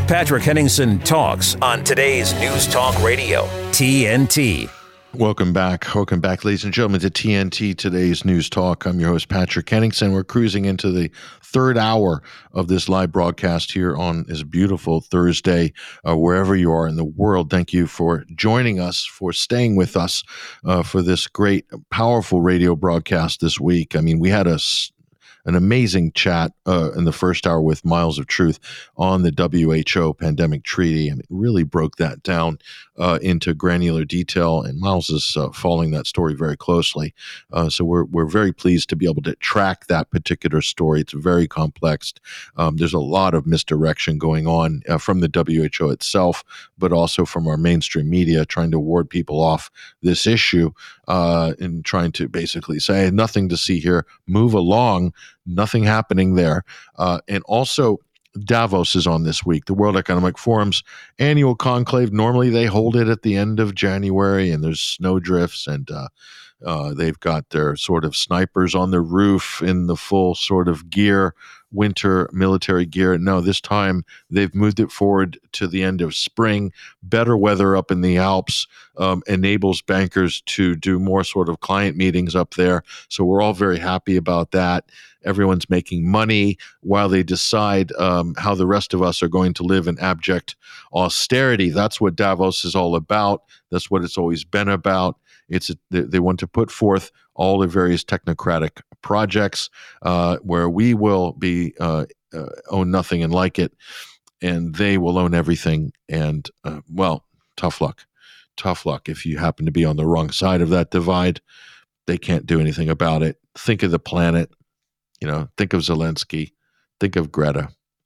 Patrick Henningsen talks on today's News Talk Radio, TNT. Welcome back, ladies and gentlemen, to TNT, today's News Talk. I'm your host, Patrick Henningsen. We're cruising into the third hour of this live broadcast here on this beautiful Thursday, wherever you are in the world. Thank you for joining us, for staying with us for this great, powerful radio broadcast this week. I mean, we had an amazing chat in the first hour with Miles of Truth on the WHO pandemic treaty, and it really broke that down into granular detail. And Miles is following that story very closely, so we're very pleased to be able to track that particular story. It's very complex. There's a lot of misdirection going on from the WHO itself, but also from our mainstream media trying to ward people off this issue and trying to basically say nothing to see here, move along. Nothing happening there. And also, Davos is on this week, the World Economic Forum's annual conclave. Normally, they hold it at the end of January, and there's snowdrifts, and they've got their sort of snipers on the roof in the full sort of gear, winter military gear. No, this time they've moved it forward to the end of spring. Better weather up in the Alps enables bankers to do more sort of client meetings up there. So we're all very happy about that. Everyone's making money while they decide how the rest of us are going to live in abject austerity. That's what Davos is all about. That's what it's always been about. They want to put forth all the various technocratic projects where we will be own nothing and like it, and they will own everything. And well, tough luck. If you happen to be on the wrong side of that divide, they can't do anything about it. Think of the planet. Think of Zelensky. Think of Greta.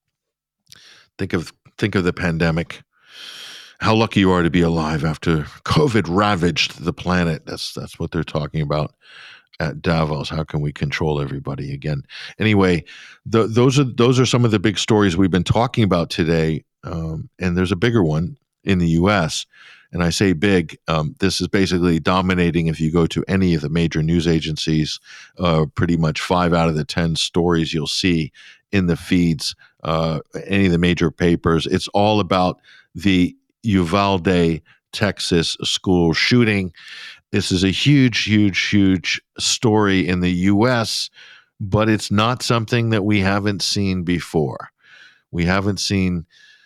Think of the pandemic. How lucky you are to be alive after COVID ravaged the planet. That's what they're talking about at Davos. How can we control everybody again? Anyway, those are some of the big stories we've been talking about today, and there's a bigger one in the U.S. And I say big. This is basically dominating. If you go to any of the major news agencies, pretty much 5 out of the 10 stories you'll see in the feeds, any of the major papers. It's all about the Uvalde, Texas school shooting. This is a huge story in the U.S., but it's not something that we haven't seen before. We have seen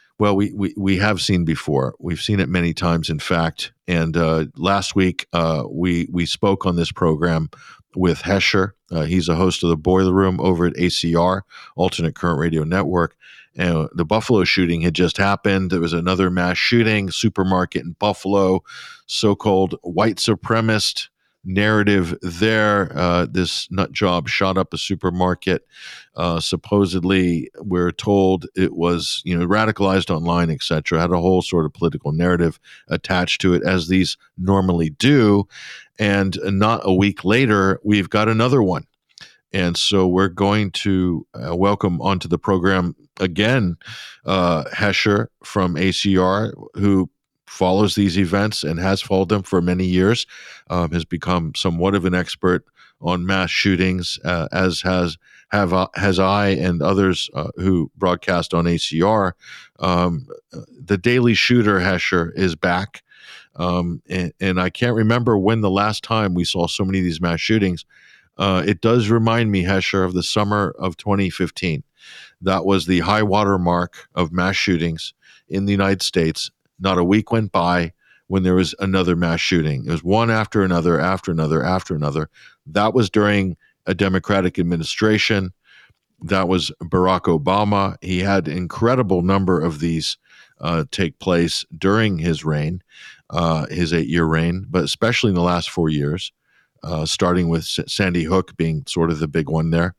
before. We've seen it many times, in fact. And last week, we spoke on this program with Hesher. He's a host of the Boiler Room over at ACR, Alternate Current Radio Network. And the Buffalo shooting had just happened. There was another mass shooting, supermarket in Buffalo, so-called white supremacist narrative there. This nut job shot up a supermarket. Supposedly, we're told it was, radicalized online, etc. Had a whole sort of political narrative attached to it, as these normally do. And not a week later, we've got another one. And so we're going to welcome onto the program again Hesher from ACR, who follows these events and has followed them for many years, has become somewhat of an expert on mass shootings, as has I and others who broadcast on ACR. The Daily Shooter, Hesher, is back. And I can't remember when the last time we saw so many of these mass shootings. It does remind me, Hesher, of the summer of 2015. That was the high water mark of mass shootings in the United States. Not a week went by when there was another mass shooting. It was one after another, after another, after another. That was during a Democratic administration. That was Barack Obama. He had an incredible number of these take place during his reign, his 8-year reign, but especially in the last 4 years. Starting with Sandy Hook being sort of the big one there.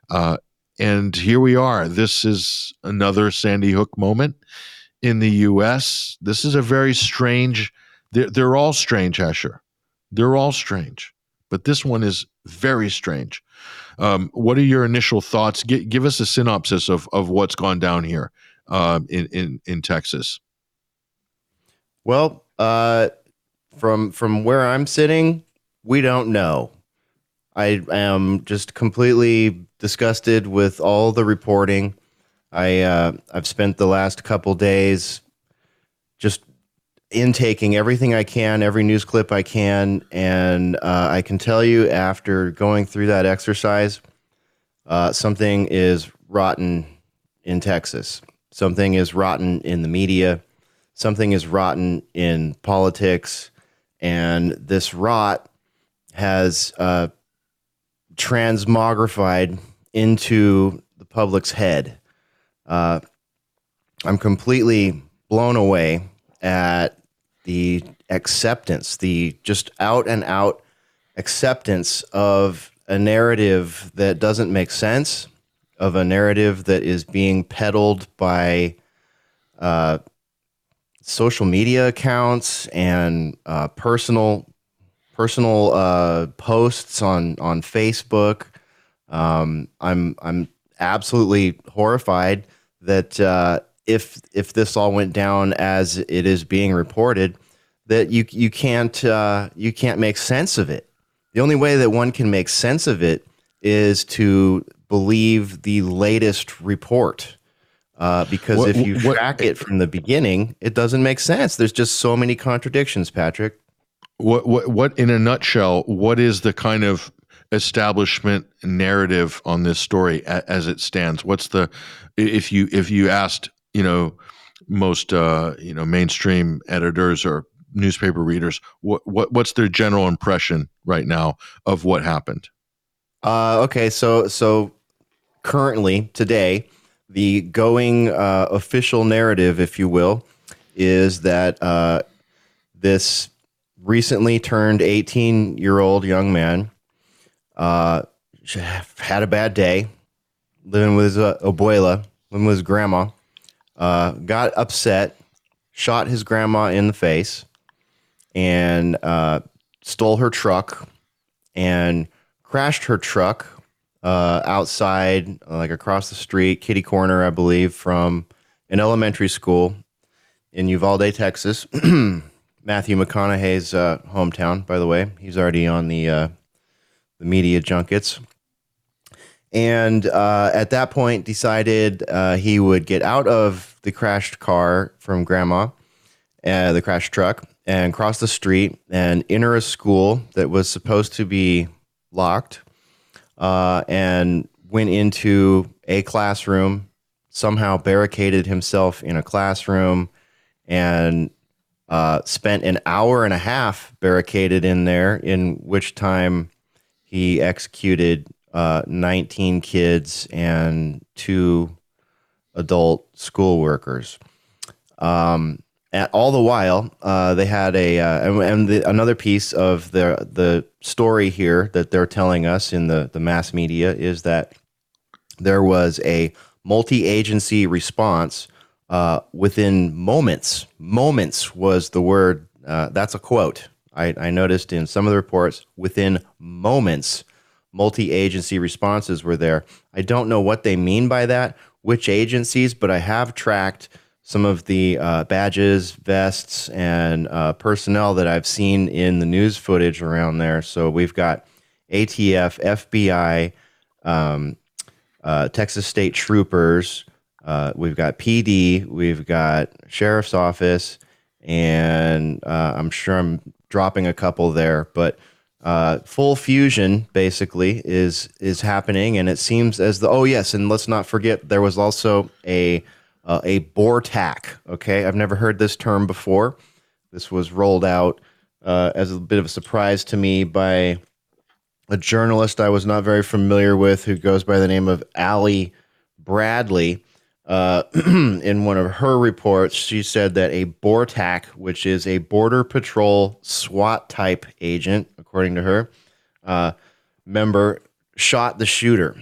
And here we are. This is another Sandy Hook moment in the U.S. This is a very strange, they're all strange, Hesher. They're all strange. But this one is very strange. What are your initial thoughts? Give us a synopsis of what's gone down here in Texas. Well, from where I'm sitting, we don't know. I am just completely disgusted with all the reporting. I've spent the last couple days just intaking everything I can, every news clip I can, and I can tell you after going through that exercise, something is rotten in Texas. Something is rotten in the media. Something is rotten in politics, and this rot has transmogrified into the public's head. I'm completely blown away at the acceptance, the just out and out acceptance of a narrative that doesn't make sense, of a narrative that is being peddled by social media accounts and personal posts on Facebook. I'm absolutely horrified that if this all went down as it is being reported, that you can't make sense of it. The only way that one can make sense of it is to believe the latest report. Because if you track it from the beginning, it doesn't make sense. There's just so many contradictions, Patrick. What in a nutshell, what is the kind of establishment narrative on this story as it stands? What's the, if you asked, most, mainstream editors or newspaper readers, what's their general impression right now of what happened? Okay. So currently today, the going official narrative, if you will, is that this recently turned 18-year-old young man had a bad day, living with his abuela, living with his grandma, got upset, shot his grandma in the face, and stole her truck and crashed her truck outside, like across the street, kitty corner, I believe, from an elementary school in Uvalde, Texas. Matthew McConaughey's hometown, by the way. He's already on the media junkets. And at that point, decided he would get out of the crashed car from Grandma, the crashed truck, and cross the street and enter a school that was supposed to be locked. And went into a classroom, somehow barricaded himself in a classroom, and spent an hour and a half barricaded in there, in which time he executed 19 kids and 2 adult school workers. All the while, they had another piece of the story here that they're telling us in the mass media is that there was a multi-agency response within moments. Moments was the word. That's a quote. I noticed in some of the reports, within moments, multi-agency responses were there. I don't know what they mean by that, which agencies, but I have tracked some of the badges, vests, and personnel that I've seen in the news footage around there. So we've got ATF, FBI, Texas State Troopers, we've got PD, we've got Sheriff's Office, and I'm sure I'm dropping a couple there, but full fusion basically is happening, and it seems as though, oh yes, and let's not forget there was also a BORTAC. Okay, I've never heard this term before. This was rolled out as a bit of a surprise to me by a journalist I was not very familiar with, who goes by the name of Allie Bradley. In one of her reports, she said that a BORTAC, which is a Border Patrol SWAT type agent, according to her, member, shot the shooter.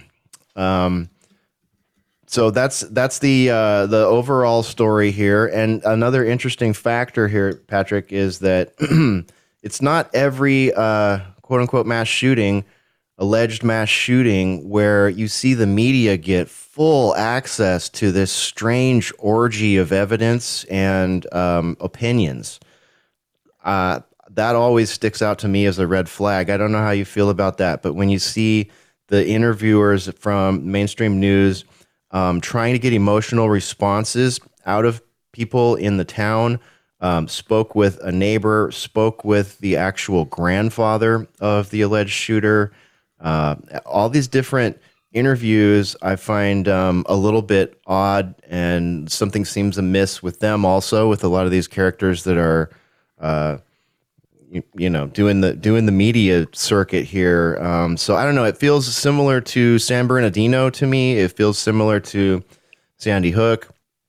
So that's the overall story here. And another interesting factor here, Patrick, is that it's not every quote unquote alleged mass shooting where you see the media get full access to this strange orgy of evidence and opinions. That always sticks out to me as a red flag. I don't know how you feel about that, but when you see the interviewers from mainstream news trying to get emotional responses out of people in the town. Spoke with a neighbor, spoke with the actual grandfather of the alleged shooter. All these different interviews I find a little bit odd, and something seems amiss with them also, with a lot of these characters that are doing the media circuit here. So I don't know, it feels similar to San Bernardino to me. It feels similar to Sandy Hook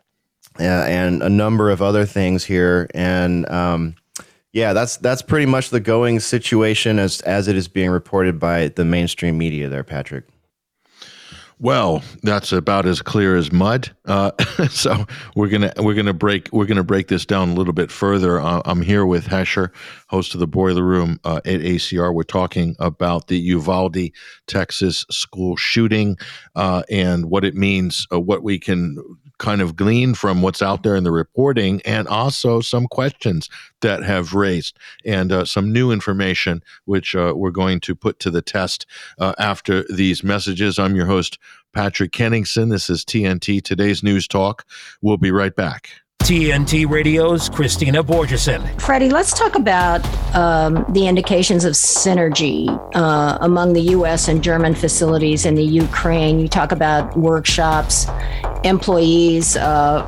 and a number of other things here. And that's pretty much the going situation as it is being reported by the mainstream media there, Patrick. Well, that's about as clear as mud. So we're gonna break this down a little bit further. I'm here with Hesher, host of the Boiler Room at ACR. We're talking about the Uvalde, Texas school shooting and what it means, what we can kind of glean from what's out there in the reporting, and also some questions that have raised, and some new information which we're going to put to the test after these messages. I'm your host, Patrick Kenningson. This is TNT, Today's News Talk. We'll be right back. TNT Radio's Christina Borgeson. Freddie, let's talk about the indications of synergy among the U.S. and German facilities in the Ukraine. You talk about workshops, employees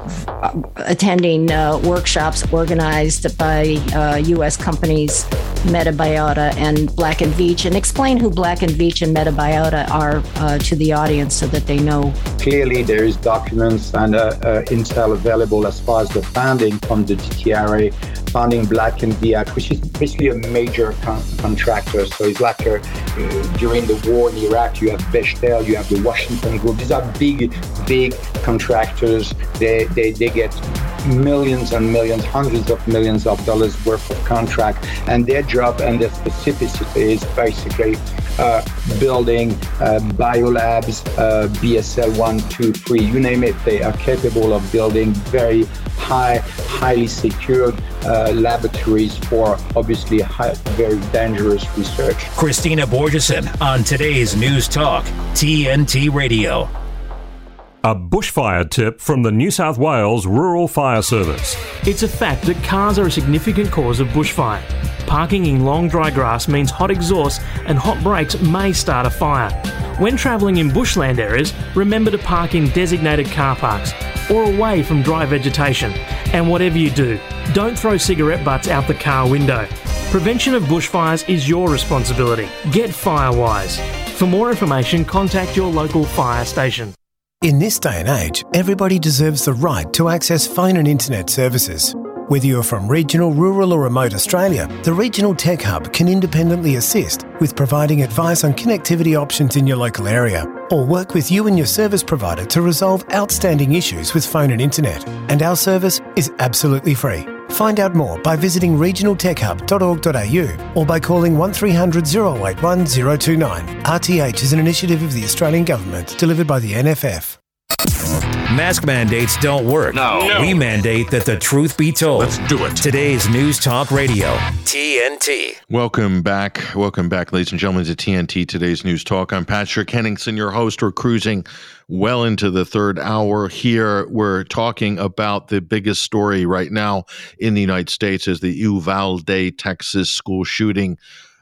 attending workshops organized by U.S. companies Metabiota and Black & Veatch. And explain who Black & Veatch and Metabiota are to the audience so that they know. Clearly, there is documents and intel available as far as the founding from the DTRA, founding Black & Veatch, which is basically a major contractor. So it's like during the war in Iraq, you have Bechtel, you have the Washington Group. These are big contractors. They get millions and millions, hundreds of millions of dollars worth of contract, and their job and their specificity is basically building biolabs, BSL 1, 2, 3, you name it. They are capable of building very highly secured laboratories for obviously very dangerous research. Christina Borgeson on Today's News Talk, TNT Radio. A bushfire tip from the New South Wales Rural Fire Service. It's a fact that cars are a significant cause of bushfire. Parking in long dry grass means hot exhaust and hot brakes may start a fire. When travelling in bushland areas, remember to park in designated car parks or away from dry vegetation. And whatever you do, don't throw cigarette butts out the car window. Prevention of bushfires is your responsibility. Get Firewise. For more information, contact your local fire station. In this day and age, everybody deserves the right to access phone and internet services. Whether you're from regional, rural or remote Australia, the Regional Tech Hub can independently assist with providing advice on connectivity options in your local area, or work with you and your service provider to resolve outstanding issues with phone and internet. And our service is absolutely free. Find out more by visiting regionaltechhub.org.au or by calling 1300 081 029. RTH is an initiative of the Australian Government delivered by the NFF. Mask mandates don't work. No. We mandate that the truth be told. Let's do it. Today's News Talk Radio, TNT. Welcome back, ladies and gentlemen, to TNT, Today's News Talk. I'm Patrick Henningsen, your host. We're cruising well into the third hour here. We're talking about the biggest story right now in the United States is the Uvalde, Texas school shooting.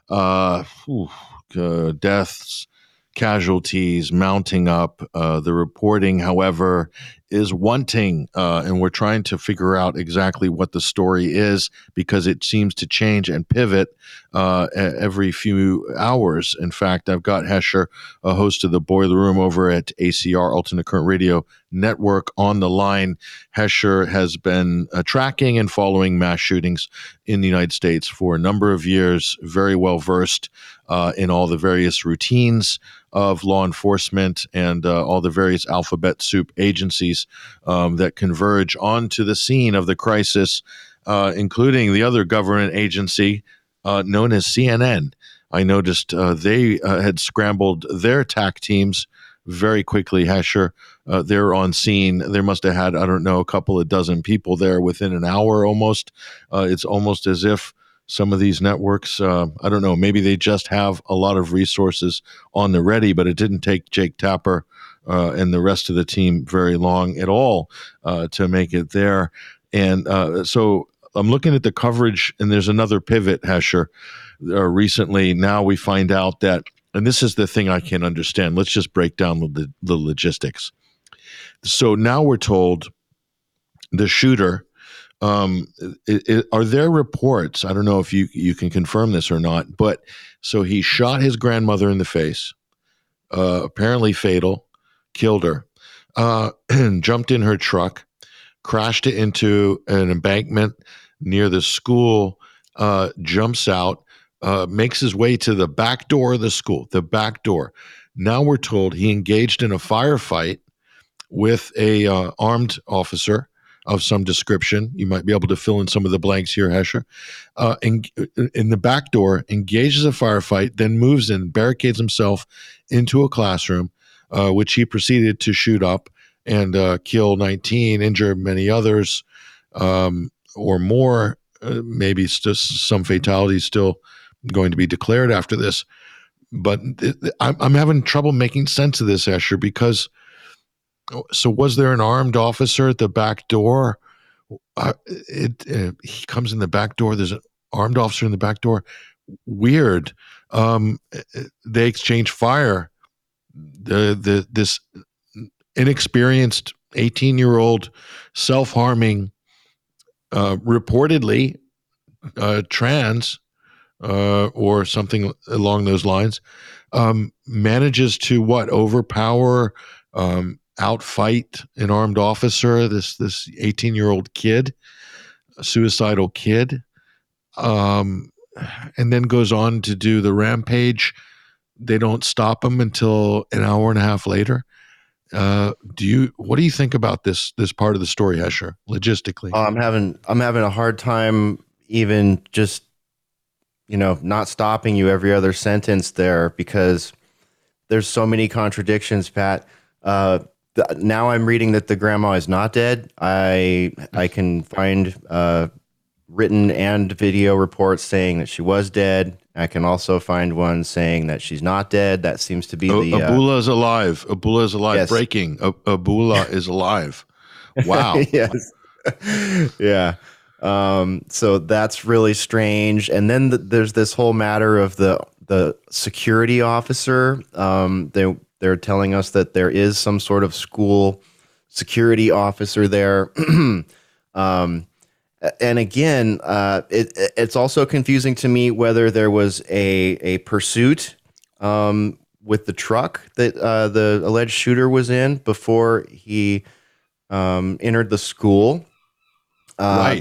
Deaths, casualties mounting up. The reporting, however, is wanting, and we're trying to figure out exactly what the story is because it seems to change and pivot every few hours. In fact, I've got Hesher, a host of the Boiler Room over at ACR, Alternate Current Radio Network, on the line. Hesher has been tracking and following mass shootings in the United States for a number of years, very well versed in all the various routines of law enforcement and all the various alphabet soup agencies that converge onto the scene of the crisis, including the other government agency known as CNN. I noticed they had scrambled their TAC teams very quickly. Hesher, they're on scene. They must have had, I don't know, a couple of dozen people there within an hour almost. It's almost as if some of these networks, I don't know, maybe they just have a lot of resources on the ready, but it didn't take Jake Tapper and the rest of the team very long at all to make it there. And so I'm looking at the coverage, and there's another pivot, Hesher. Recently, now we find out that, and this is the thing I can't understand. Let's just break down the logistics. So now we're told the shooter, are there reports? I don't know if you can confirm this or not, but so he shot his grandmother in the face, apparently fatal, killed her, jumped in her truck, crashed it into an embankment near the school, jumps out, makes his way to the back door of the school, the back door. Now we're told he engaged in a firefight with a armed officer of some description. You might be able to fill in some of the blanks here, Hesher. In the back door, engages a firefight, then moves in, barricades himself into a classroom, which he proceeded to shoot up and kill 19, injure many others, or more. Maybe it's just some fatalities still going to be declared after this. But I'm having trouble making sense of this, Hesher, because so was there an armed officer at the back door? He comes in the back door. There's an armed officer in the back door. Weird. They exchange fire. This inexperienced 18-year-old self-harming, reportedly trans or something along those lines, manages to overpower, outfight an armed officer, this 18-year-old kid, a suicidal kid, and then goes on to do the rampage. They don't stop him until an hour and a half later. What do you think about this part of the story, Hesher, logistically? I'm having a hard time even just, not stopping you every other sentence there, because there's so many contradictions, Pat. Now I'm reading that the grandma is not dead. I can find written and video reports saying that she was dead. I can also find one saying that she's not dead. That seems to be Abula is alive. Abula is alive. Yes. Breaking. Abula is alive. Wow. Yes. Yeah. So that's really strange. And then there's this whole matter of the security officer. They're telling us that there is some sort of school security officer there. And again, it's also confusing to me whether there was a pursuit with the truck that the alleged shooter was in before he entered the school. Right.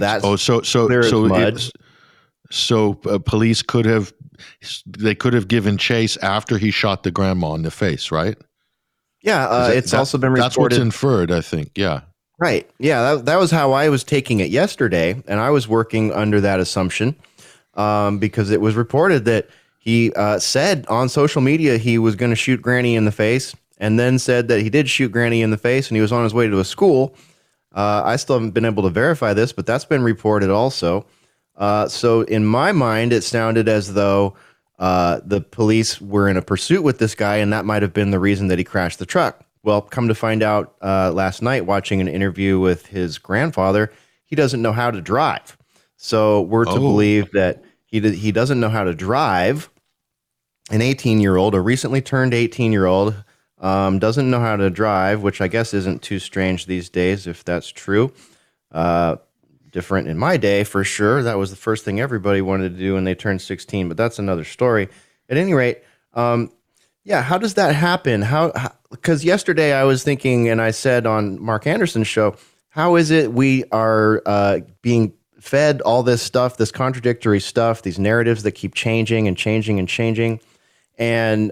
So police could have given chase after he shot the grandma in the face, right? Yeah, it's also been reported. That's what's inferred, I think. Yeah. Right. Yeah, that was how I was taking it yesterday, and I was working under that assumption because it was reported that he said on social media he was going to shoot Granny in the face, and then said that he did shoot Granny in the face, and he was on his way to a school. I still haven't been able to verify this, but that's been reported also. So in my mind, it sounded as though the police were in a pursuit with this guy, and that might have been the reason that he crashed the truck. Well, come to find out last night, watching an interview with his grandfather, he doesn't know how to drive. So we're to believe that he doesn't know how to drive. An 18-year-old, a recently turned 18-year-old, doesn't know how to drive, which I guess isn't too strange these days, if that's true. Different in my day, for sure. That was the first thing everybody wanted to do when they turned 16, but that's another story. At any rate, yeah, how does that happen? Because yesterday I was thinking, and I said on Mark Anderson's show, how is it we are being fed all this stuff, this contradictory stuff, these narratives that keep changing and changing and changing? And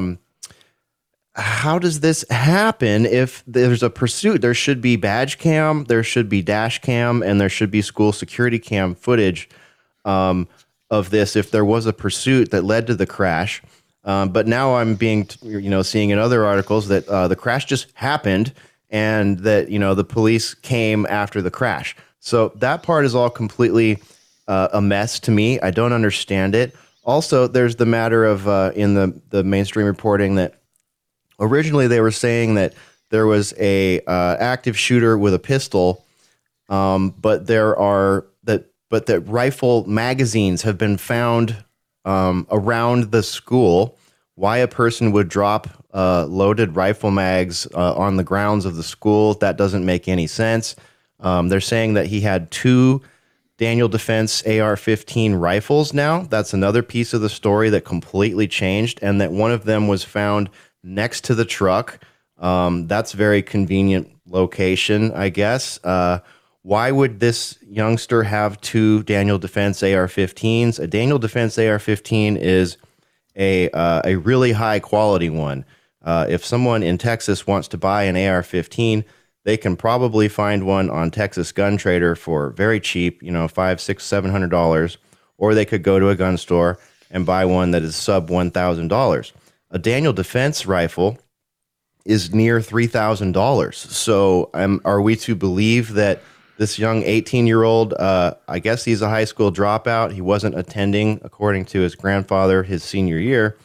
how does this happen if there's a pursuit? There should be badge cam, there should be dash cam, and there should be school security cam footage of this if there was a pursuit that led to the crash. But now I'm seeing in other articles that the crash just happened and that, the police came after the crash. So that part is all completely a mess to me. I don't understand it. Also, there's the matter of in the mainstream reporting that Originally, they were saying that there was a active shooter with a pistol, but that rifle magazines have been found around the school. Why a person would drop loaded rifle mags on the grounds of the school, that doesn't make any sense. They're saying that he had 2 Daniel Defense AR-15 rifles now. That's another piece of the story that completely changed, and that one of them was found next to the truck. That's a very convenient location, I guess. Why would this youngster have 2 Daniel Defense AR-15s? A Daniel Defense AR-15 is a really high quality one. If someone in Texas wants to buy an AR-15, they can probably find one on Texas Gun Trader for very cheap, $500, $600, $700, or they could go to a gun store and buy one that is sub $1,000. A Daniel Defense rifle is near $3,000. So are we to believe that this young 18-year-old, I guess he's a high school dropout, he wasn't attending, according to his grandfather, his senior year,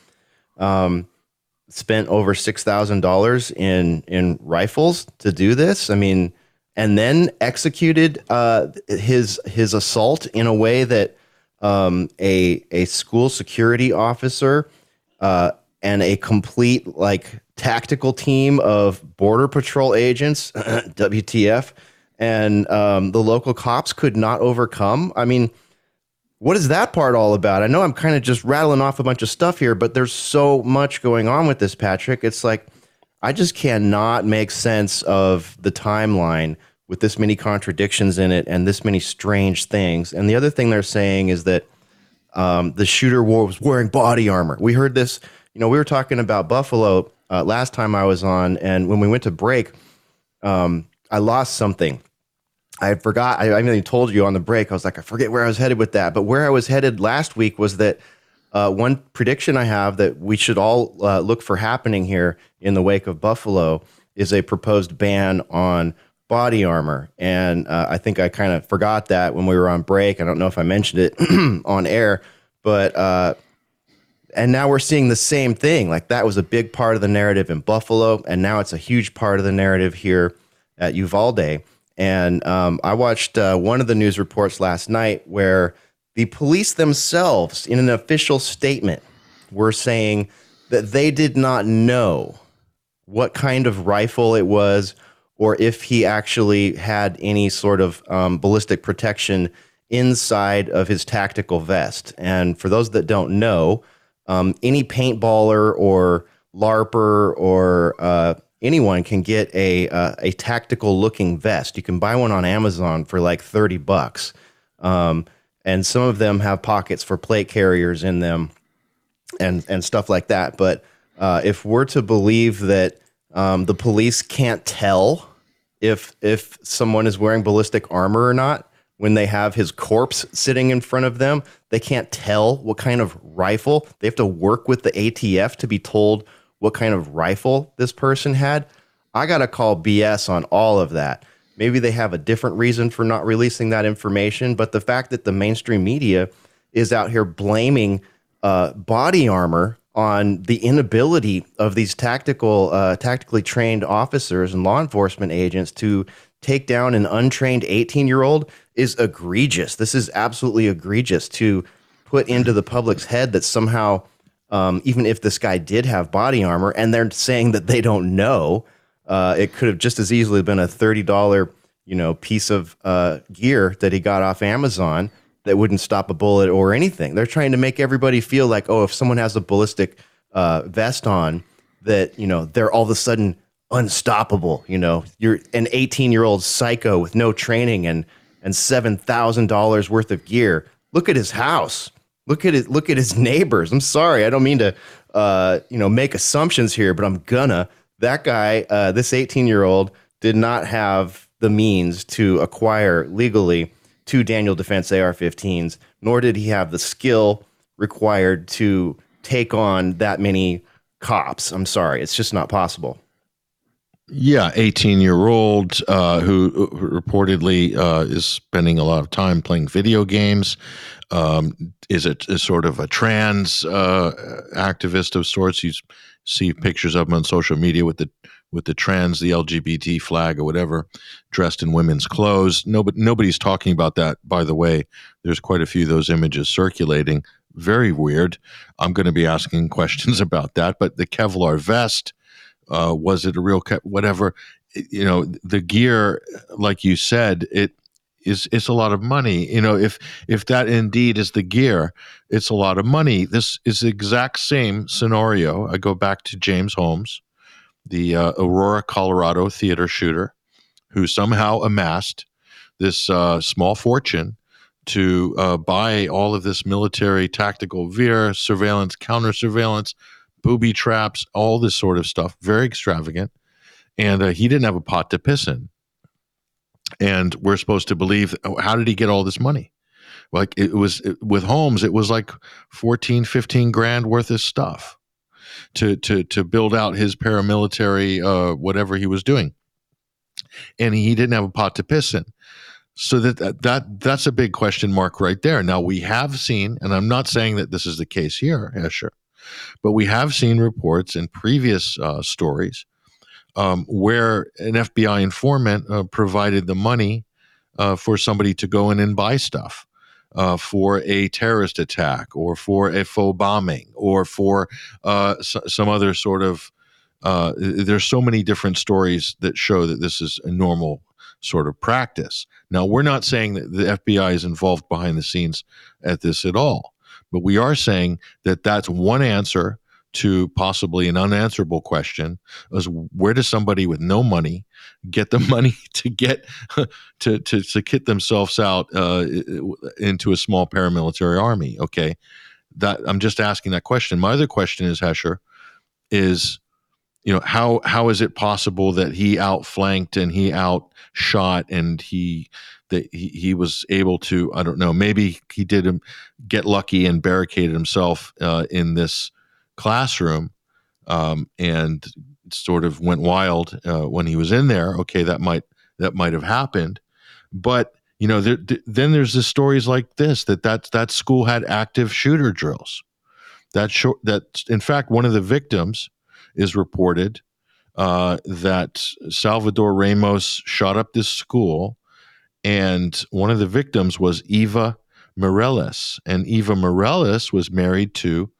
spent over $6,000 in rifles to do this? I mean, and then executed his assault in a way that a school security officer and a complete tactical team of Border Patrol agents, WTF, and the local cops could not overcome. I mean, what is that part all about? I know I'm kind of just rattling off a bunch of stuff here, but there's so much going on with this, Patrick. It's like, I just cannot make sense of the timeline with this many contradictions in it and this many strange things. And the other thing they're saying is that the shooter was wearing body armor. We heard this, we were talking about Buffalo last time I was on, and when we went to break, I lost something. I forgot. I even told you on the break. I was like, I forget where I was headed with that. But where I was headed last week was that one prediction I have that we should all look for happening here in the wake of Buffalo is a proposed ban on body armor. And I think I kind of forgot that when we were on break. I don't know if I mentioned it on air, but and now we're seeing the same thing. Like, that was a big part of the narrative in Buffalo, and now it's a huge part of the narrative here at Uvalde. And I watched one of the news reports last night where the police themselves, in an official statement, were saying that they did not know what kind of rifle it was, or if he actually had any sort of ballistic protection inside of his tactical vest. And for those that don't know, any paintballer or LARPer or anyone can get a tactical looking vest. You can buy one on Amazon for like $30. And some of them have pockets for plate carriers in them and stuff like that. But if we're to believe that the police can't tell if someone is wearing ballistic armor or not, when they have his corpse sitting in front of them, they can't tell what kind of rifle. They have to work with the ATF to be told what kind of rifle this person had. I got to call BS on all of that. Maybe they have a different reason for not releasing that information, but the fact that the mainstream media is out here blaming body armor on the inability of these tactically trained officers and law enforcement agents to take down an untrained 18-year-old is egregious. This is absolutely egregious to put into the public's head that somehow, even if this guy did have body armor, and they're saying that they don't know, it could have just as easily been a $30, piece of gear that he got off Amazon that wouldn't stop a bullet or anything. They're trying to make everybody feel like, oh, if someone has a ballistic vest on, that, they're all of a sudden unstoppable. You're an 18-year-old psycho with no training and $7,000 worth of gear. Look at his house. Look at his neighbors. I'm sorry, I don't mean to make assumptions here, but I'm gonna. That guy, this 18-year-old, did not have the means to acquire legally 2 Daniel Defense AR-15s, nor did he have the skill required to take on that many cops. I'm sorry, it's just not possible. Yeah, 18-year-old who reportedly is spending a lot of time playing video games. Is sort of a trans activist of sorts. You see pictures of him on social media with the trans, the LGBT flag or whatever, dressed in women's clothes. Nobody's talking about that, by the way. There's quite a few of those images circulating. Very weird. I'm going to be asking questions about that. But the Kevlar vest, was it a real whatever? You know, the gear, like you said, it's a lot of money. You know, if that indeed is the gear, it's a lot of money. This is the exact same scenario. I go back to James Holmes, the Aurora, Colorado theater shooter, who somehow amassed this small fortune to buy all of this military tactical gear, surveillance, counter surveillance, booby traps, all this sort of stuff. Very extravagant. And he didn't have a pot to piss in. And we're supposed to believe, how did he get all this money? Like with Holmes, it was like 14, 15 grand worth of stuff to build out his paramilitary, whatever he was doing. And he didn't have a pot to piss in. So that's a big question mark right there. Now we have seen, and I'm not saying that this is the case here, Escher, but we have seen reports in previous stories where an FBI informant provided the money for somebody to go in and buy stuff for a terrorist attack or for a faux bombing or for some other sort of there's so many different stories that show that this is a normal sort of practice. Now, we're not saying that the FBI is involved behind the scenes at this at all, but we are saying that that's one answer to possibly an unanswerable question: is where does somebody with no money get the money to get to kit themselves out into a small paramilitary army? Okay, that I'm just asking that question. My other question is, Escher, is, you know, how is it possible that he outflanked and he outshot and he was able to, I don't know, maybe he did get lucky and barricaded himself in this classroom and sort of went wild when he was in there. Okay, that might have happened, but you know, then there's the stories like this that school had active shooter drills. That in fact, one of the victims is reported that Salvador Ramos shot up this school, and one of the victims was Eva Mireles, and Eva Mireles was married to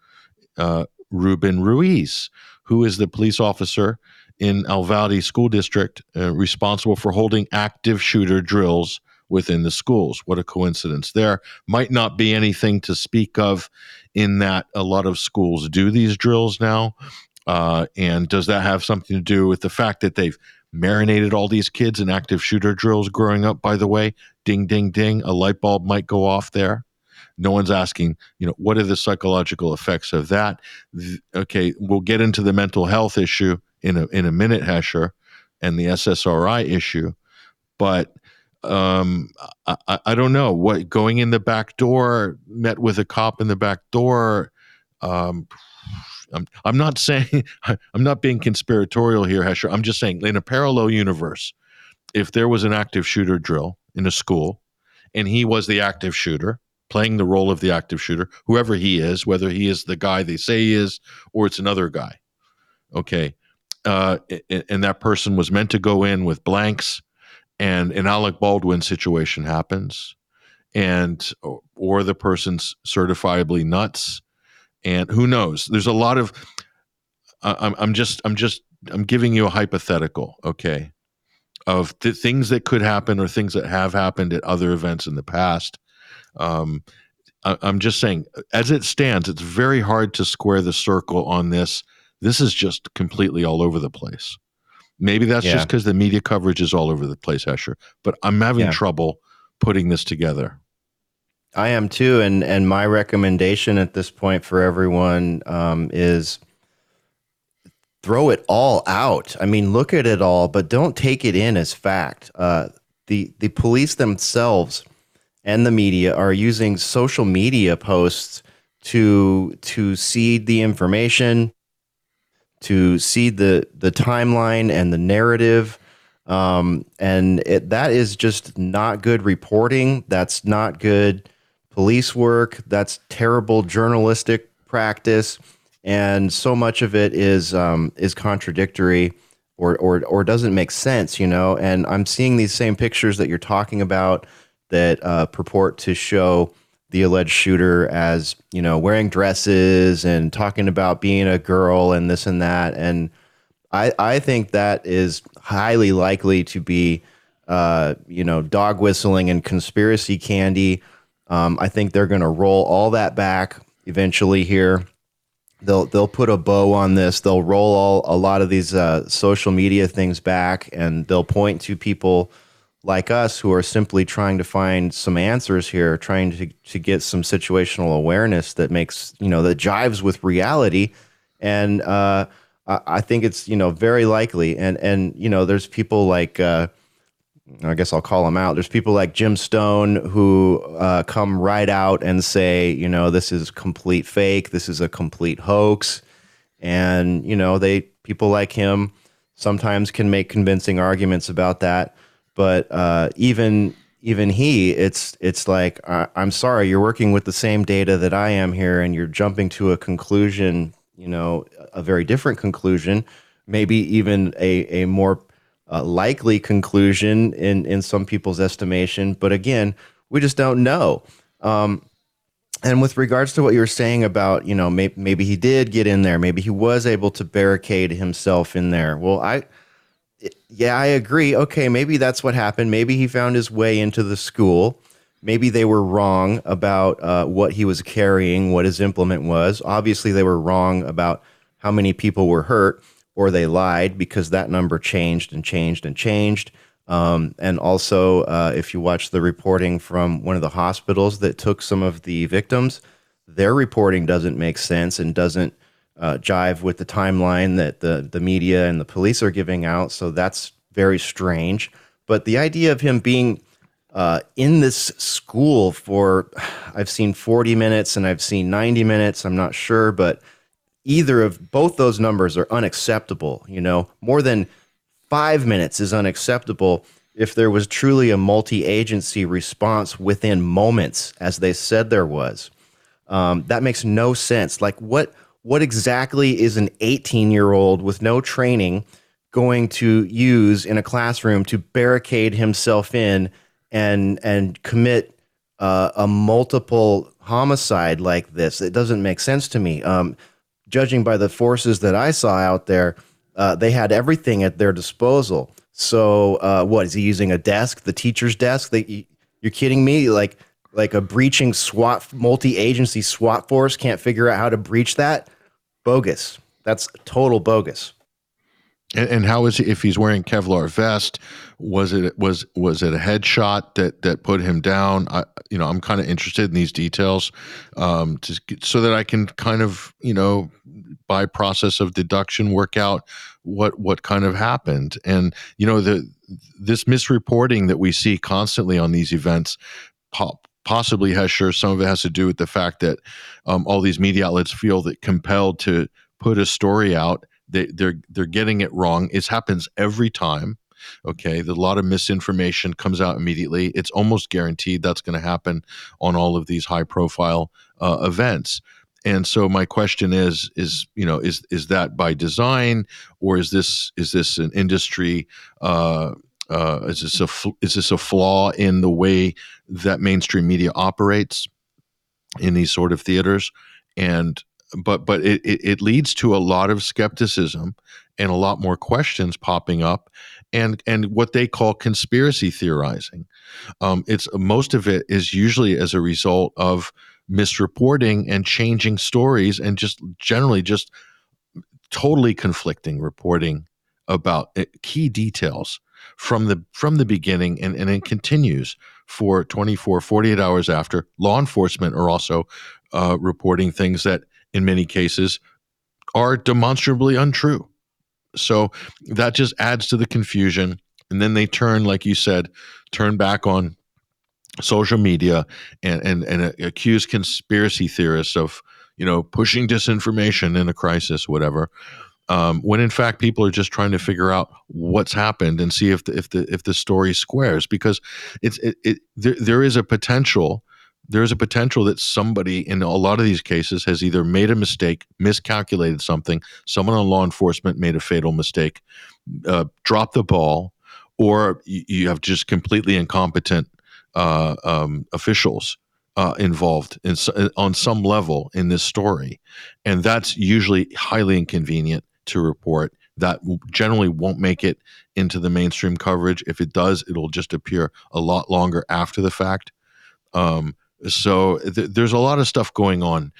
Ruben Ruiz, who is the police officer in Uvalde School District responsible for holding active shooter drills within the schools. What a coincidence there. Might not be anything to speak of in that a lot of schools do these drills now. And does that have something to do with the fact that they've marinated all these kids in active shooter drills growing up? By the way, ding, ding, ding, a light bulb might go off there. No one's asking, you know, what are the psychological effects of that? Okay, we'll get into the mental health issue in a minute, Escher, and the SSRI issue. But I don't know what going in the back door, met with a cop in the back door. I'm not saying, I'm not being conspiratorial here, Escher. I'm just saying, in a parallel universe, if there was an active shooter drill in a school and he was the active shooter, playing the role of the active shooter, whoever he is, whether he is the guy they say he is or it's another guy, okay, and that person was meant to go in with blanks, and an Alec Baldwin situation happens, and or the person's certifiably nuts. And who knows? There's a lot of. I'm giving you a hypothetical, okay, of things that could happen or things that have happened at other events in the past. I'm just saying, as it stands, it's very hard to square the circle on this. This is just completely all over the place. Maybe that's just because the media coverage is all over the place, Escher. But I'm having trouble putting this together. I am too, and my recommendation at this point for everyone is throw it all out. I mean, look at it all, but don't take it in as fact. The police themselves and the media are using social media posts to seed the information, to see the timeline and the narrative. That is just not good reporting. That's not good police work. That's terrible journalistic practice. And so much of it is contradictory or doesn't make sense, and I'm seeing these same pictures that you're talking about that purport to show the alleged shooter as, wearing dresses and talking about being a girl and this and that. And I think that is highly likely to be, dog whistling and conspiracy candy. I think they're going to roll all that back eventually here. They'll put a bow on this. They'll roll a lot of these social media things back, and they'll point to people like us who are simply trying to find some answers here, trying to get some situational awareness that makes, that jives with reality. And I think it's, very likely. And there's people like, I guess I'll call them out. There's people like Jim Stone who come right out and say, this is complete fake. This is a complete hoax. And, people like him sometimes can make convincing arguments about that. But even he, it's like, I'm sorry, you're working with the same data that I am here, and you're jumping to a conclusion, a very different conclusion, maybe even a more likely conclusion in some people's estimation. But again, we just don't know. And with regards to what you were saying about, maybe he did get in there, maybe he was able to barricade himself in there. Well, I agree. Okay, maybe that's what happened. Maybe he found his way into the school. Maybe they were wrong about what he was carrying, what his implement was. Obviously, they were wrong about how many people were hurt, or they lied because that number changed and changed and changed. And also, if you watch the reporting from one of the hospitals that took some of the victims, their reporting doesn't make sense and doesn't jive with the timeline that the media and the police are giving out. So that's very strange. But the idea of him being in this school for, I've seen 40 minutes and I've seen 90 minutes, I'm not sure, but both those numbers are unacceptable. More than 5 minutes is unacceptable if there was truly a multi-agency response within moments, as they said there was. That makes no sense. Like, what exactly is an 18-year-old with no training going to use in a classroom to barricade himself in and commit a multiple homicide like this? It doesn't make sense to me. Judging by the forces that I saw out there, they had everything at their disposal. So what, is he using a desk, the teacher's desk? You're kidding me? Like a breaching multi-agency SWAT force can't figure out how to breach that? Bogus. That's total bogus. And how is he, if he's wearing Kevlar vest, was it a headshot that put him down? I'm kind of interested in these details, so that I can kind of, by process of deduction, work out what kind of happened. And, this misreporting that we see constantly on these events possibly some of it has to do with the fact that all these media outlets feel that compelled to put a story out. They're getting it wrong. It happens every time. Okay, a lot of misinformation comes out immediately. It's almost guaranteed that's going to happen on all of these high-profile events. And so my question is that by design, or is this an industry? Is this a flaw in the way that mainstream media operates in these sort of theaters? But it leads to a lot of skepticism and a lot more questions popping up, and what they call conspiracy theorizing. Most of it is usually as a result of misreporting and changing stories, and just generally just totally conflicting reporting about key details from the beginning, and it continues for 24, 48 hours after. Law enforcement are also reporting things that in many cases are demonstrably untrue. So that just adds to the confusion. And then they turn, like you said, back on social media and accuse conspiracy theorists of, pushing disinformation in a crisis, whatever. when in fact people are just trying to figure out what's happened and see if the story squares, because there is a potential. There's a potential that somebody in a lot of these cases has either made a mistake, miscalculated something, someone on law enforcement made a fatal mistake, dropped the ball, or you have just completely incompetent officials involved on some level in this story. And that's usually highly inconvenient to report. That generally won't make it into the mainstream coverage. If it does, it'll just appear a lot longer after the fact. So there's a lot of stuff going on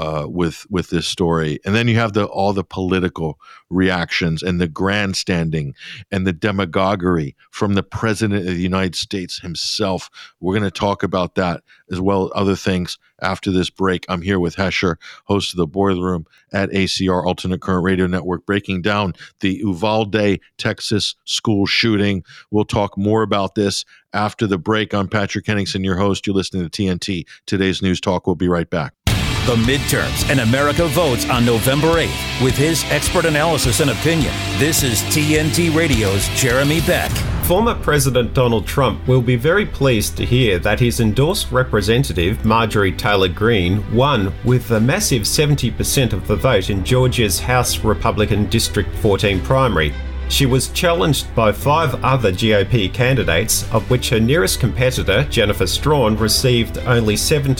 with this story, and then you have all the political reactions and the grandstanding and the demagoguery from the president of the United States himself. We're going to talk about that as well as other things after this break. I'm here with Hesher, host of the Boiler Room at ACR Alternate Current Radio Network, breaking down the Uvalde, Texas school shooting. We'll talk more about this after the break. I'm Patrick Henningsen, your host. You're listening to TNT, Today's News Talk. We'll be right back. The midterms and America votes on November 8th. With his expert analysis and opinion, this is TNT Radio's Jeremy Beck. Former President Donald Trump will be very pleased to hear that his endorsed representative, Marjorie Taylor Greene, won with a massive 70% of the vote in Georgia's House Republican District 14 primary. She was challenged by 5 other GOP candidates, of which her nearest competitor, Jennifer Strawn, received only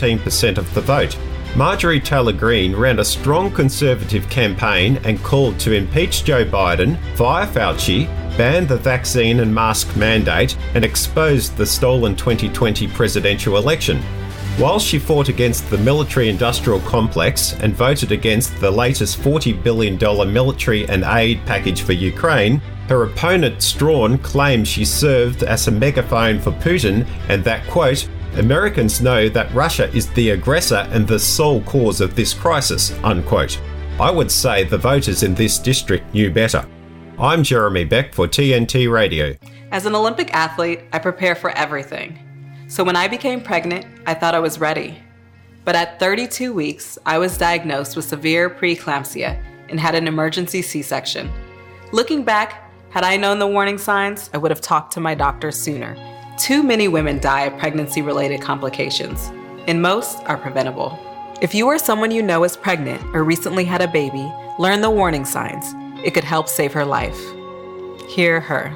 17% of the vote. Marjorie Taylor Greene ran a strong conservative campaign and called to impeach Joe Biden, fire Fauci, ban the vaccine and mask mandate, and expose the stolen 2020 presidential election. While she fought against the military-industrial complex and voted against the latest $40 billion military and aid package for Ukraine, her opponent Strawn claimed she served as a megaphone for Putin and that, quote, Americans know that Russia is the aggressor and the sole cause of this crisis, unquote. I would say the voters in this district knew better. I'm Jeremy Beck for TNT Radio. As an Olympic athlete, I prepare for everything. So when I became pregnant, I thought I was ready. But at 32 weeks, I was diagnosed with severe preeclampsia and had an emergency C-section. Looking back, had I known the warning signs, I would have talked to my doctor sooner. Too many women die of pregnancy-related complications, and most are preventable. If you or someone you know is pregnant or recently had a baby, learn the warning signs. It could help save her life. Hear her.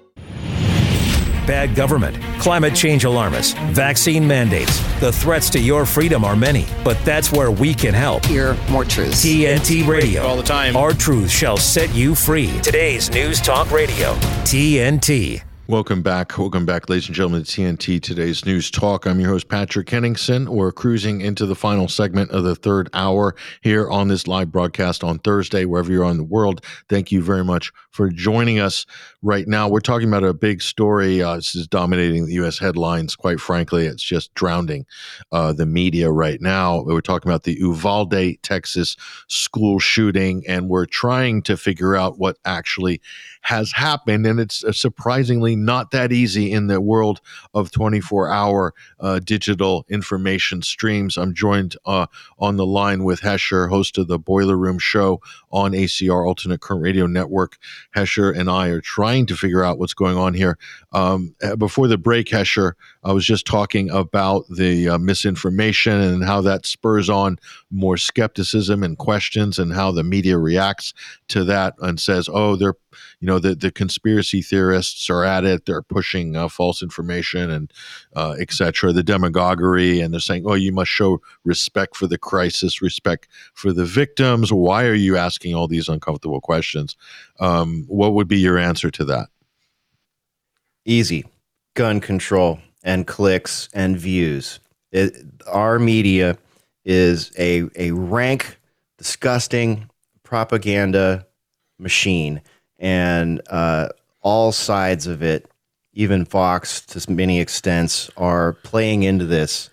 Bad government, climate change alarmists, vaccine mandates. The threats to your freedom are many, but that's where we can help. Hear more truths. TNT Radio. All the time. Our truth shall set you free. Today's News Talk Radio. TNT. Welcome back, ladies and gentlemen, to TNT, Today's News Talk. I'm your host, Patrick Henningsen. We're cruising into the final segment of the third hour here on this live broadcast on Thursday, wherever you're in the world. Thank you very much for joining us right now. We're talking about a big story. This is dominating the U.S. headlines. Quite frankly, it's just drowning the media right now. We're talking about the Uvalde, Texas school shooting, and we're trying to figure out what actually has happened. And it's surprisingly not that easy in the world of 24-hour digital information streams. I'm joined on the line with Hesher, host of the Boiler Room show on ACR Alternate Current Radio Network. Hesher and I are trying to figure out what's going on here. Before the break, Hesher, I was just talking about the misinformation and how that spurs on more skepticism and questions, and how the media reacts to that and says, oh, they're, the conspiracy theorists are at it. They're pushing false information and et cetera, the demagoguery. And they're saying, oh, you must show respect for the crisis, respect for the victims. Why are you asking all these uncomfortable questions? What would be your answer to that? Easy. Gun control and clicks and views. Our media is a rank, disgusting propaganda machine. And all sides of it, even Fox to many extents, are playing into this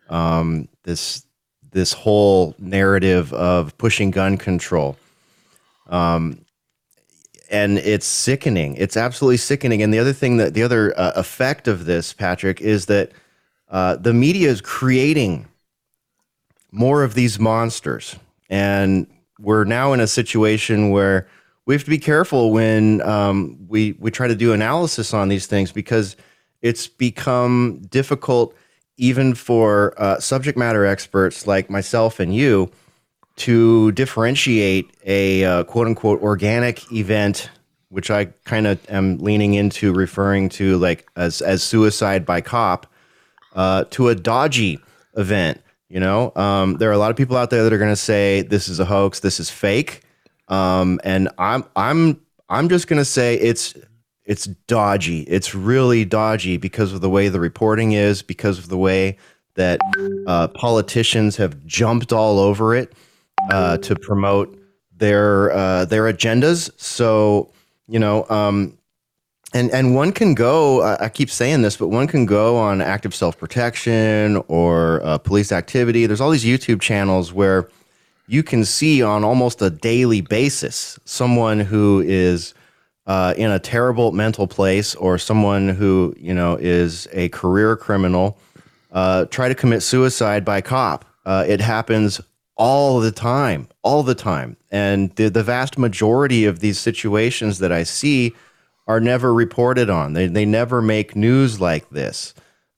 this whole narrative of pushing gun control. And it's sickening. It's absolutely sickening. And the other effect of this, Patrick, is that the media is creating more of these monsters. And we're now in a situation where we have to be careful when we try to do analysis on these things, because it's become difficult even for subject matter experts like myself and you to differentiate a quote unquote organic event, which I kind of am leaning into referring to like as suicide by cop, to a dodgy event. You know, there are a lot of people out there that are going to say this is a hoax, this is fake. And I'm just going to say it's dodgy. It's really dodgy because of the way the reporting is, because of the way that politicians have jumped all over it to promote their agendas. So, you know, and one can go, I keep saying this, but one can go on active self-protection or police activity. There's all these YouTube channels where you can see on almost a daily basis someone who is in a terrible mental place, or someone who, you know, is a career criminal, try to commit suicide by cop. It happens all the time. And the vast majority of these situations that I see are never reported on. They never make news like this.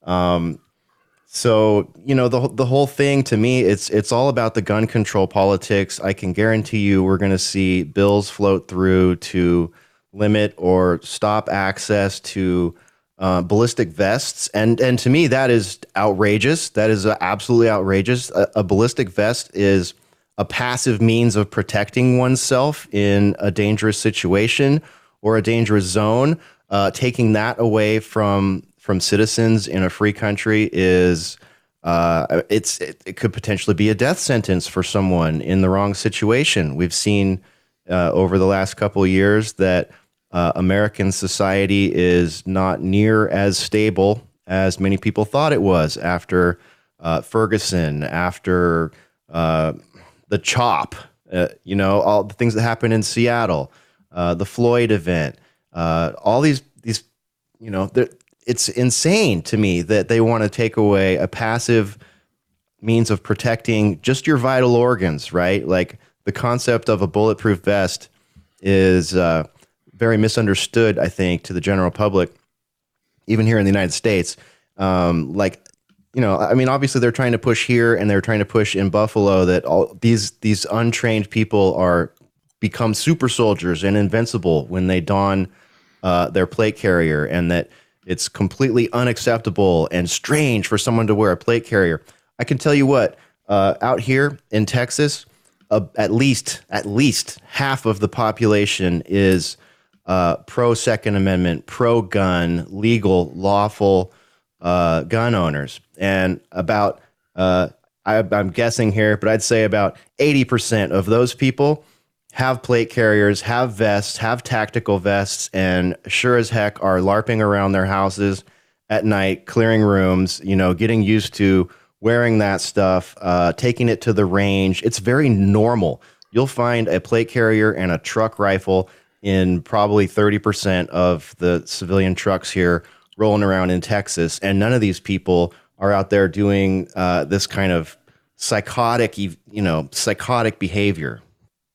So, you know, the whole thing to me, it's all about the gun control politics. I can guarantee you we're going to see bills float through to limit or stop access to ballistic vests. And to me, that is outrageous. That is absolutely outrageous. A ballistic vest is a passive means of protecting oneself in a dangerous situation or a dangerous zone. Taking that away from citizens in a free country is it could potentially be a death sentence for someone in the wrong situation. We've seen over the last couple of years that American society is not near as stable as many people thought it was after Ferguson, after the CHOP, you know, all the things that happened in Seattle, the Floyd event, all these, you know, it's insane to me that they want to take away a passive means of protecting just your vital organs, right? Like the concept of a bulletproof vest is very misunderstood, I think, to the general public, even here in the United States. Like, you know, I mean, obviously they're trying to push here and they're trying to push in Buffalo that all these untrained people become super soldiers and invincible when they don their plate carrier, and that it's completely unacceptable and strange for someone to wear a plate carrier. I can tell you what, out here in Texas, at least half of the population is pro Second Amendment, pro gun, legal, lawful gun owners. And about, I'm guessing here, but I'd say about 80% of those people have plate carriers, have vests, have tactical vests, and sure as heck are LARPing around their houses at night, clearing rooms, you know, getting used to wearing that stuff, taking it to the range. It's very normal. You'll find a plate carrier and a truck rifle in probably 30% of the civilian trucks here rolling around in Texas, and none of these people are out there doing this kind of psychotic behavior.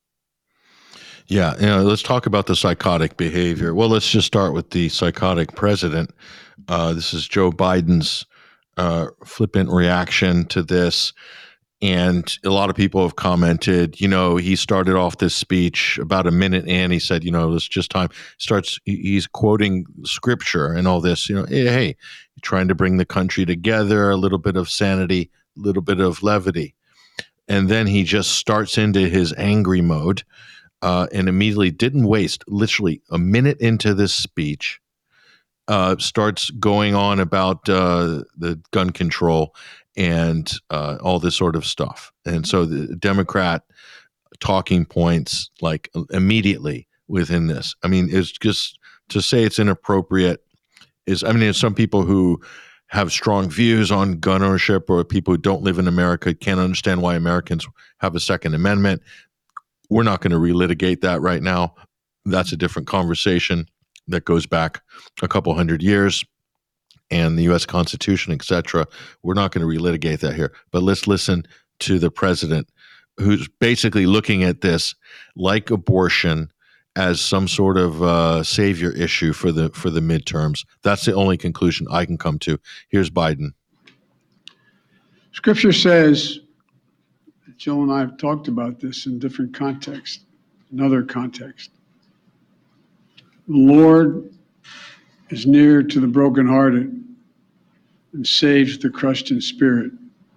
Yeah, you know, let's talk about the psychotic behavior. Well, let's just start with the psychotic president. This is Joe Biden's flippant reaction to this. And a lot of people have commented, you know, he started off this speech about a minute in. He said, you know, it's just time. He's quoting scripture and all this, you know, hey, trying to bring the country together, a little bit of sanity, a little bit of levity. And then he just starts into his angry mode. And immediately didn't waste literally a minute into this speech, starts going on about the gun control and all this sort of stuff. And so the Democrat talking points, like immediately within this, I mean, it's just to say it's inappropriate there's some people who have strong views on gun ownership, or people who don't live in America can't understand why Americans have a Second Amendment. We're not going to relitigate that right now. That's a different conversation that goes back a couple hundred years and the U.S. Constitution, et cetera. We're not going to relitigate that here. But let's listen to the president, who's basically looking at this like abortion as some sort of savior issue for the midterms. That's the only conclusion I can come to. Here's Biden. Scripture says, Jill and I have talked about this in different contexts, another context. The Lord is near to the brokenhearted and saves the crushed in spirit.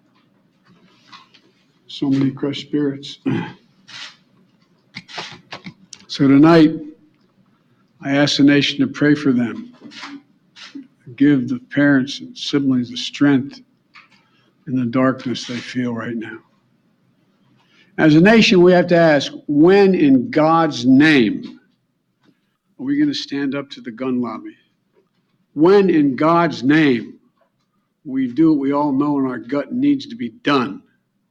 So many crushed spirits. So tonight, I ask the nation to pray for them. Give the parents and siblings the strength in the darkness they feel right now. As a nation, we have to ask, when in God's name are we going to stand up to the gun lobby? When in God's name we do what we all know in our gut needs to be done?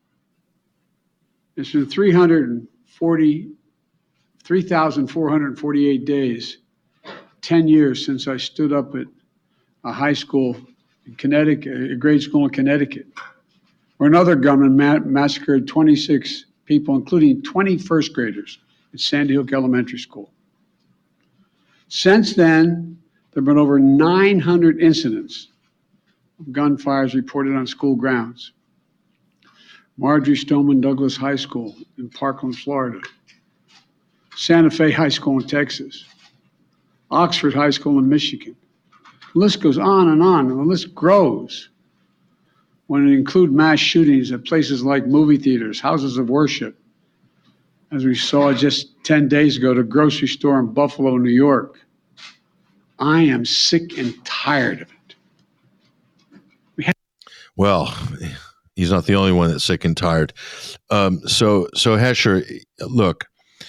It's been 3,448 days, 10 years since I stood up at a high school in Connecticut, a grade school in Connecticut, where another gunman massacred 26 people, including 20 first graders at Sandy Hook Elementary School. Since then, there have been over 900 incidents of gunfires reported on school grounds. Marjory Stoneman Douglas High School in Parkland, Florida. Santa Fe High School in Texas. Oxford High School in Michigan. The list goes on, and the list grows when it includes mass shootings at places like movie theaters, houses of worship. As we saw just 10 days ago, the grocery store in Buffalo, New York. I am sick and tired of it. Well, he's not the only one that's sick and tired. So Hesher, look,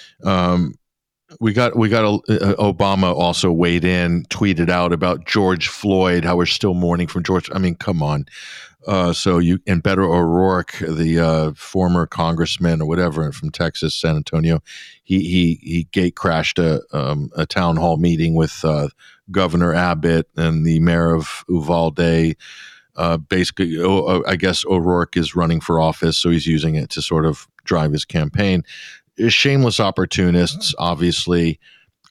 we got Obama also weighed in, tweeted out about George Floyd, how we're still mourning from George. I mean, come on. And Beto O'Rourke, the former congressman or whatever from Texas, San Antonio, he gate crashed a town hall meeting with Governor Abbott and the mayor of Uvalde. Basically, I guess O'Rourke is running for office, so he's using it to sort of drive his campaign. Shameless opportunists, obviously.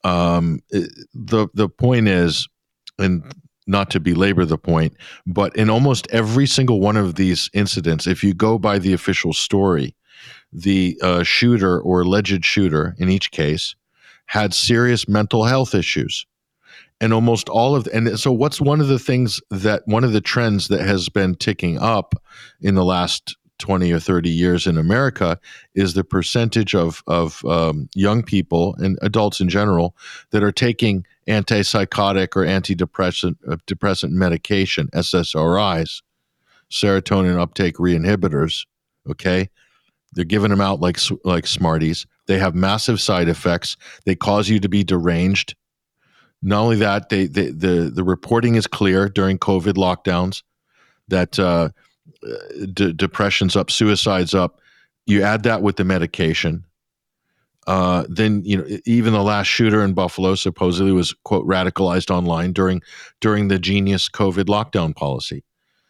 The point is, and not to belabor the point, but in almost every single one of these incidents, if you go by the official story, the shooter or alleged shooter in each case had serious mental health issues. And almost all of and so what's one of the trends that has been ticking up in the last 20 or 30 years in America is the percentage of young people and adults in general that are taking antipsychotic or antidepressant medication, SSRIs, serotonin uptake reinhibitors. Okay, they're giving them out like Smarties. They have massive side effects. They cause you to be deranged. Not only that, the reporting is clear during COVID lockdowns that depression's up, suicide's up. You add that with the medication, then even the last shooter in Buffalo supposedly was, quote, radicalized online during the genius COVID lockdown policy.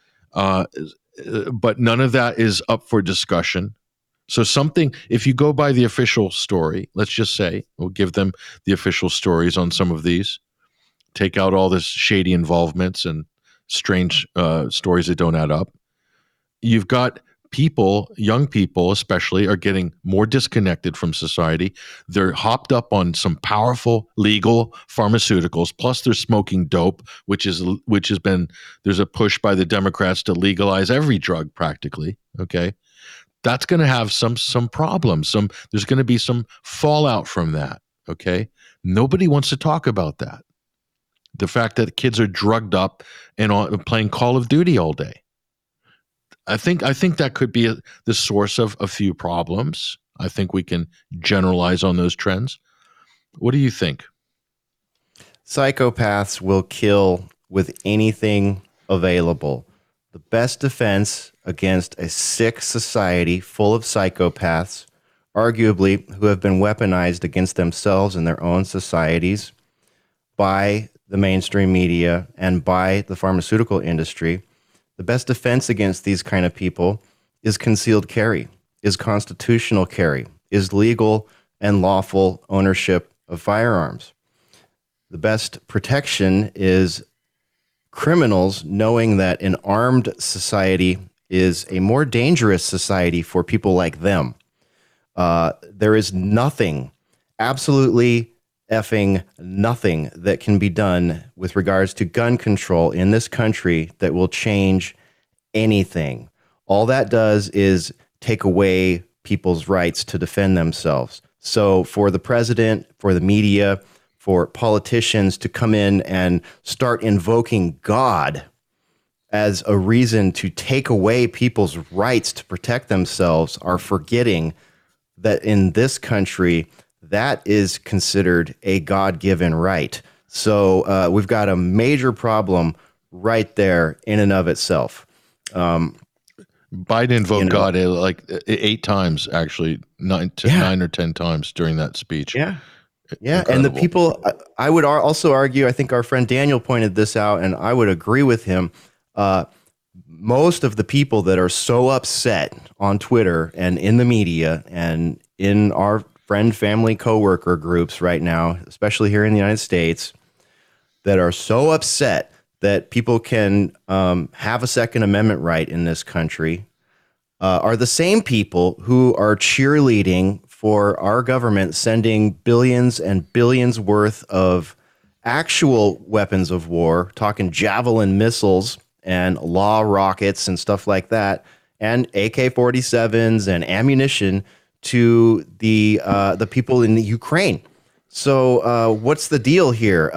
But none of that is up for discussion. So if you go by the official story, let's just say, we'll give them the official stories on some of these, take out all this shady involvements and strange stories that don't add up. You've got people, young people especially, are getting more disconnected from society. They're hopped up on some powerful legal pharmaceuticals, plus they're smoking dope, which has been, there's a push by the Democrats to legalize every drug practically, okay? That's going to have some problems. There's going to be some fallout from that. Okay, nobody wants to talk about that. The fact that kids are drugged up and playing Call of Duty all day. I think that could be the source of a few problems. I think we can generalize on those trends. What do you think? Psychopaths will kill with anything available. The best defense against a sick society full of psychopaths, arguably who have been weaponized against themselves and their own societies by the mainstream media and by the pharmaceutical industry, the best defense against these kind of people is concealed carry, is constitutional carry, is legal and lawful ownership of firearms. The best protection is criminals knowing that an armed society is a more dangerous society for people like them. There is nothing, absolutely effing nothing that can be done with regards to gun control in this country that will change anything. All that does is take away people's rights to defend themselves. So for the president, for the media, for politicians to come in and start invoking God as a reason to take away people's rights to protect themselves are forgetting that in this country, that is considered a God-given right. So we've got a major problem right there in and of itself. Biden invoked God like 8 times, actually, 9 or 10 times during that speech. Yeah. Incredible. And the people, I would also argue, I think our friend Daniel pointed this out, and I would agree with him. Most of the people that are so upset on Twitter and in the media and in our friend, family, coworker groups right now, especially here in the United States, that are so upset that people can have a Second Amendment right in this country are the same people who are cheerleading for our government sending billions and billions worth of actual weapons of war, talking Javelin missiles and law rockets and stuff like that, and AK-47s and ammunition to the people in the Ukraine. So what's the deal here?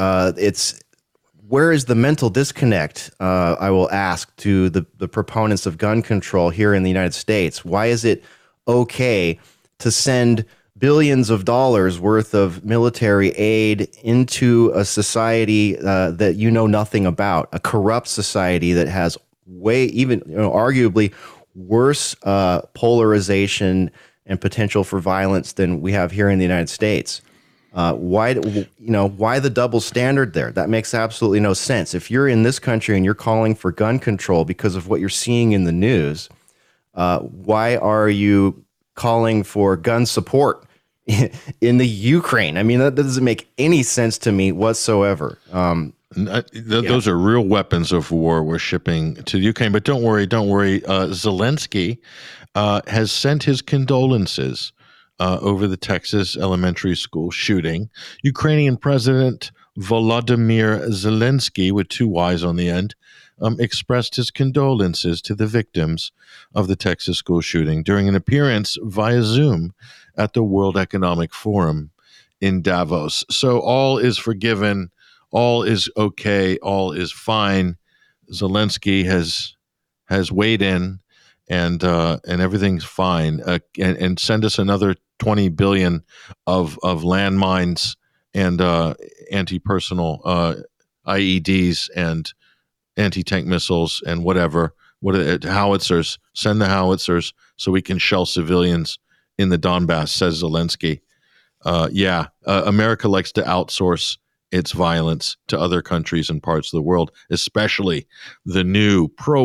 Where is the mental disconnect, I will ask, to the proponents of gun control here in the United States? Why is it okay to send billions of dollars worth of military aid into a society that you know nothing about, a corrupt society that has arguably worse polarization and potential for violence than we have here in the United States? Why the double standard there? That makes absolutely no sense. If you're in this country and you're calling for gun control because of what you're seeing in the news, why are you calling for gun support in the Ukraine? I mean, that doesn't make any sense to me whatsoever. Those are real weapons of war we're shipping to Ukraine. But don't worry. Zelensky has sent his condolences over the Texas elementary school shooting. Ukrainian President Volodymyr Zelensky, with 2 Y's on the end, expressed his condolences to the victims of the Texas school shooting during an appearance via Zoom at the World Economic Forum in Davos. So all is forgiven, all is okay, all is fine. Zelensky has weighed in, and everything's fine. And send us another 20 billion of landmines and anti-personal IEDs and anti-tank missiles and whatever. Howitzers? Send the howitzers so we can shell civilians in the Donbass, says Zelensky. America likes to outsource its violence to other countries and parts of the world, especially the new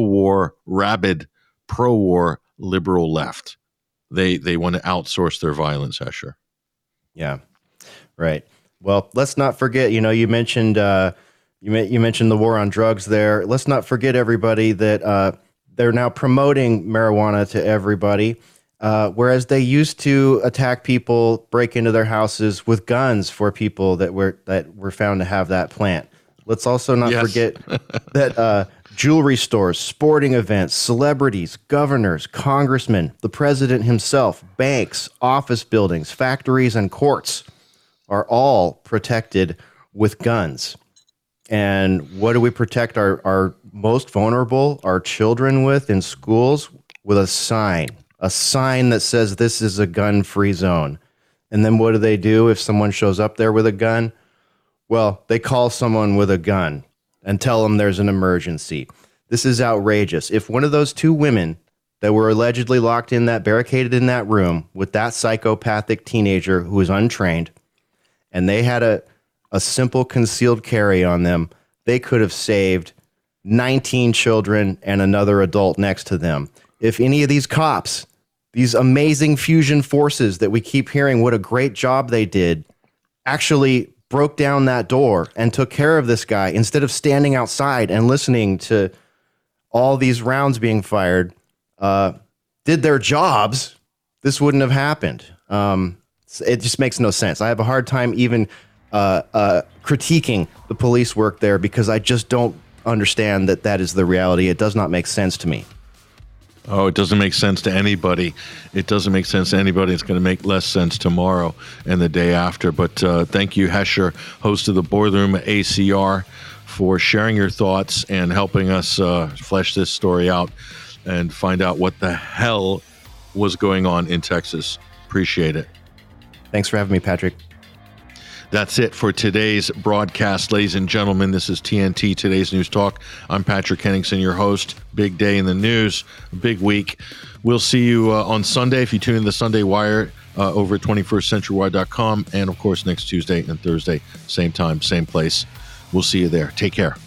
rabid pro-war liberal left. They want to outsource their violence, Hesher. Yeah, right. Well, let's not forget, you mentioned you mentioned the war on drugs there. Let's not forget, everybody, that they're now promoting marijuana to everybody, whereas they used to attack people, break into their houses with guns for people that were found to have that plant. Let's also not forget that jewelry stores, sporting events, celebrities, governors, congressmen, the president himself, banks, office buildings, factories, and courts are all protected with guns. And what do we protect our most vulnerable, our children with in schools? With a sign that says this is a gun-free zone. And then what do they do if someone shows up there with a gun? Well, they call someone with a gun and tell them there's an emergency. This is outrageous. If one of those 2 women that were allegedly locked in that, barricaded in that room with that psychopathic teenager who was untrained, and they had a simple concealed carry on them, they could have saved 19 children and another adult next to them. If any of these cops, these amazing fusion forces that we keep hearing what a great job they did, actually broke down that door and took care of this guy instead of standing outside and listening to all these rounds being fired, did their jobs, this wouldn't have happened. It just makes no sense. I have a hard time even critiquing the police work there because I just don't understand that is the reality. It does not make sense to me. Oh, it doesn't make sense to anybody. It doesn't make sense to anybody. It's going to make less sense tomorrow and the day after. But thank you, Hesher, host of the Boardroom at ACR, for sharing your thoughts and helping us flesh this story out and find out what the hell was going on in Texas. Appreciate it. Thanks for having me, Patrick. That's it for today's broadcast, ladies and gentlemen. This is TNT, Today's News Talk. I'm Patrick Henningsen, your host. Big day in the news, big week. We'll see you on Sunday if you tune in the Sunday Wire over at 21stcenturywire.com. And, of course, next Tuesday and Thursday, same time, same place. We'll see you there. Take care.